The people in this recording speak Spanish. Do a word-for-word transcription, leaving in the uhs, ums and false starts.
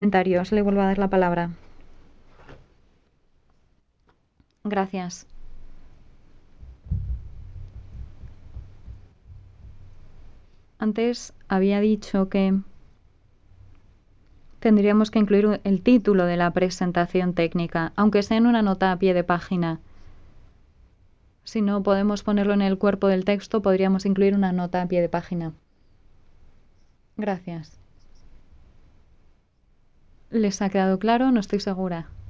Comentarios. Le vuelvo a dar la palabra. Gracias. Antes había dicho que tendríamos que incluir el título de la presentación técnica, aunque sea en una nota a pie de página. Si no podemos ponerlo en el cuerpo del texto, podríamos incluir una nota a pie de página. Gracias. ¿Les ha quedado claro? No estoy segura.